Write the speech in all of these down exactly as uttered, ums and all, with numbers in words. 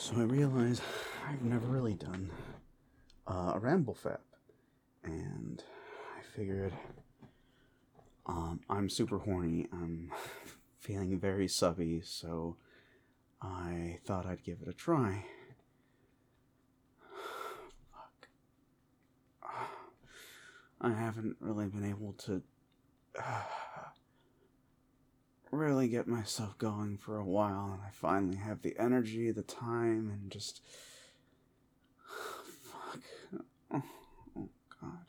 So I realize I've never really done uh, a ramble fap, and I figured um, I'm super horny. I'm feeling very subby, so I thought I'd give it a try. Fuck. I haven't really been able to uh, really get myself going for a while, and I finally have the energy, the time, and just... Fuck. Oh, oh God.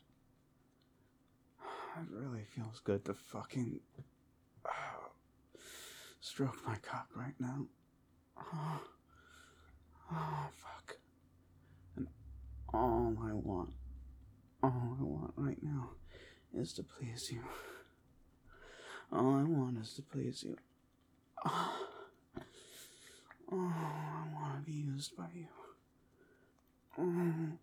It really feels good to fucking uh, stroke my cock right now. Oh, oh, fuck. And all I want, all I want right now is to please you. All I want is to please you. Oh, oh I want to be used by you. Oh,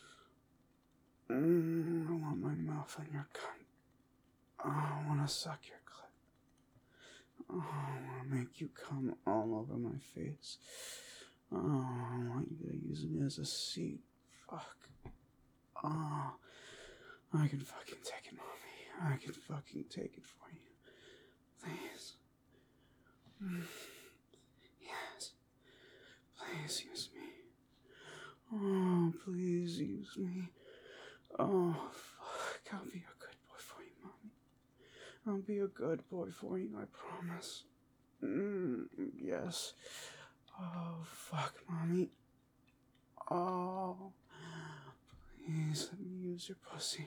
mm, I want my mouth on your cunt. Oh, I want to suck your clit. Oh, I want to make you come all over my face. Oh, I want you to use me as a seat. Fuck. Oh, I can fucking take it, mommy. I can fucking take it for you. Please. Mm. Yes. Please use me. Oh, please use me. Oh, fuck. I'll be a good boy for you, mommy. I'll be a good boy for you, I promise. Mm, yes. Oh, fuck, mommy. Oh, please let me use your pussy.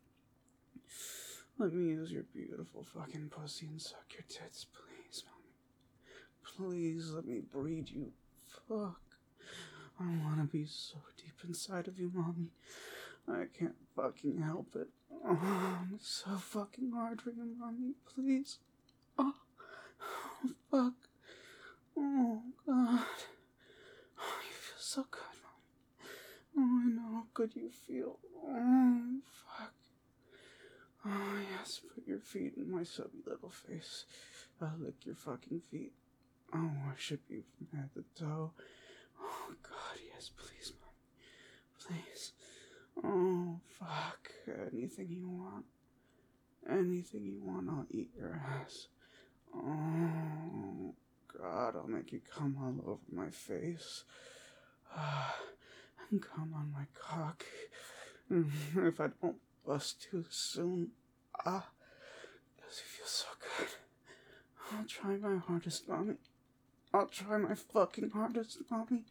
Let me use your beautiful fucking pussy and suck your tits, please, mommy. Please let me breed you. Fuck. I want to be so deep inside of you, mommy. I can't fucking help it. Oh, it's so fucking hard for you, mommy. Please. Oh, oh fuck. Oh, God. Oh, you feel so good, mommy. Oh, I know how good you feel. Oh, fuck. Oh, yes, put your feet in my subby little face. I'll lick your fucking feet. I'll worship you from head to toe. Oh, God, yes, please, mommy. Please. Oh, fuck. Anything you want. Anything you want, I'll eat your ass. Oh, God, I'll make you come all over my face. Ah, and come on my cock. If I don't bust too soon. Ah, does it feel so good? I'll try my hardest, mommy. I'll try my fucking hardest, mommy.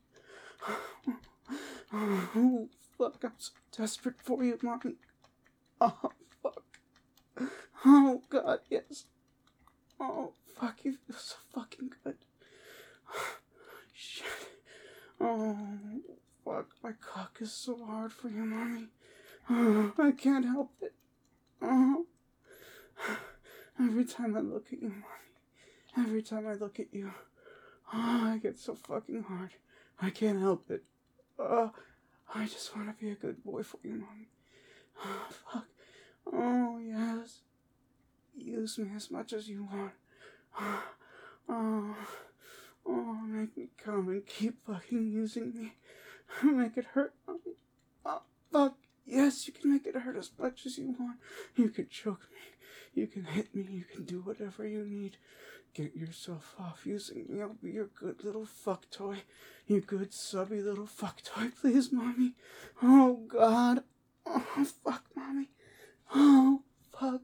Oh, fuck, I'm so desperate for you, mommy. Oh, fuck. Oh, God, yes. Oh, fuck, you feel so fucking good. Shit. Oh, fuck, my cock is so hard for you, mommy. Oh, I can't help it. Oh. Every time I look at you, mommy. Every time I look at you. Oh, I get so fucking hard. I can't help it. Oh, I just want to be a good boy for you, mommy. Oh, fuck. Oh, yes. Use me as much as you want. Oh, oh, make me come and keep fucking using me. Make it hurt, mommy. Oh, fuck. Yes, you can make it hurt as much as you want. You can choke me. You can hit me. You can do whatever you need. Get yourself off using me. I'll be your good little fuck toy. You good subby little fuck toy, please, mommy. Oh, God. Oh, fuck, mommy. Oh, fuck.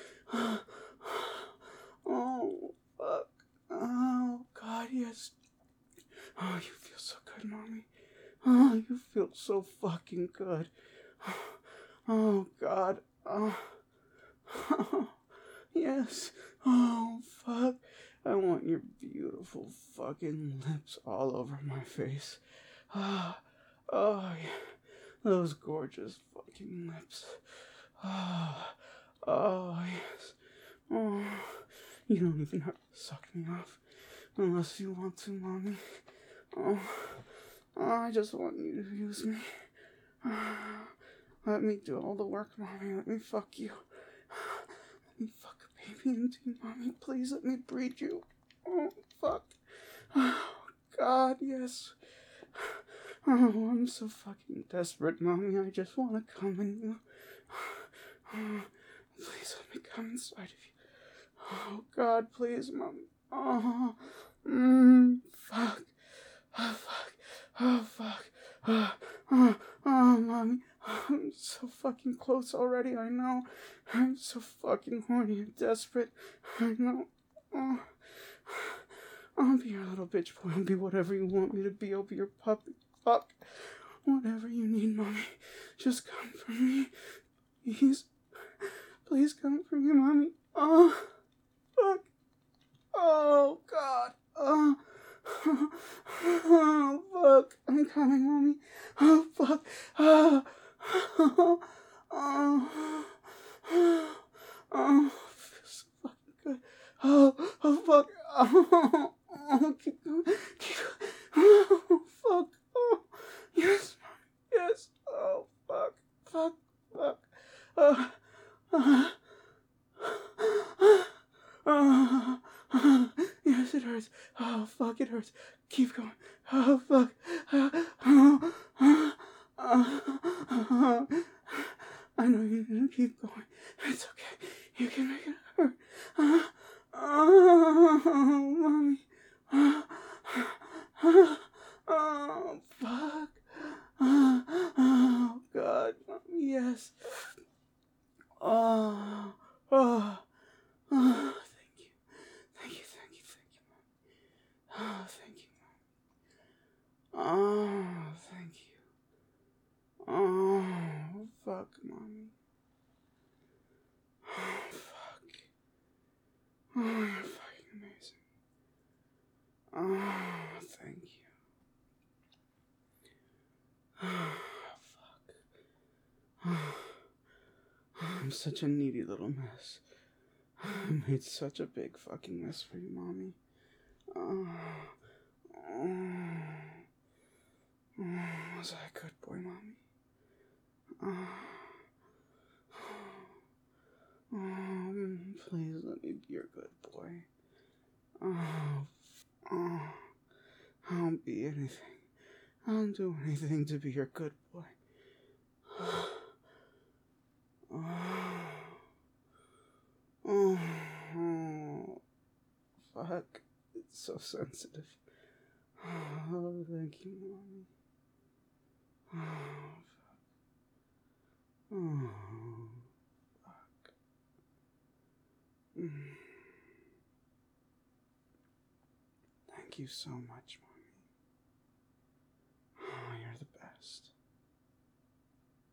Oh, fuck. Oh, God, yes. Oh, you feel so good, mommy. Oh, you feel so fucking good. Oh, God. Oh, oh yes. Oh, fuck. I want your beautiful fucking lips all over my face. Ah, oh, oh, yeah. Those gorgeous fucking lips. Ah, oh, oh, yes. Oh, you don't even have to suck me off unless you want to, mommy. Oh, oh I just want you to use me. Ah, let me do all the work, mommy. Let me fuck you. Let me fuck a baby into you, mommy. Please let me breed you. Oh, fuck. Oh, God, yes. Oh, I'm so fucking desperate, Mommy. I just want to come in you. Oh, please let me come inside of you. Oh, God, please, Mommy. Oh, mm, fuck. Oh, fuck. Oh, fuck. Oh, oh, oh, Mommy. I'm so fucking close already, I know. I'm so fucking horny and desperate. I know. Oh. I'll be your little bitch boy. I'll be whatever you want me to be. I'll be your puppy. Fuck. Whatever you need, Mommy. Just come for me. Please. Please come for me, Mommy. Oh. Fuck. Oh, God. Oh. Oh, fuck. I'm coming, Mommy. Oh, fuck. Oh. Oh. Oh. Oh. Feels so fucking good. Oh. Oh, fuck. Oh. Oh, keep going. Keep going. Oh, fuck. Oh. Yes. Yes. Oh, fuck. Fuck. Fuck. Oh. Uh. Oh, oh, yes, it hurts. Oh, fuck, it hurts. Keep going. Oh, fuck. Oh, oh, oh, oh. I know you need to keep going. It's okay. You can make it hurt. Oh, oh, Mommy. Oh, oh, oh, fuck. Oh, oh, God. Mommy, yes. Oh, oh. Oh, thank you. Thank you, thank you, thank you, Mom. Oh, thank you, Mom. Oh, thank you. Oh, fuck, Mommy. Oh, fuck. Oh, you're fucking amazing. Oh, thank you. Oh, fuck. Oh, I'm such a needy little mess. I made such a big fucking mess for you, Mommy. Oh, oh, oh, was I a good boy, Mommy? Oh, oh, please let me be your good boy. Oh, oh, I'll be anything. I'll do anything to be your good boy. Oh, oh, oh, fuck. It's so sensitive. Oh, thank you, Mommy. Oh, fuck. Oh, fuck. Mm. Thank you so much, Mom.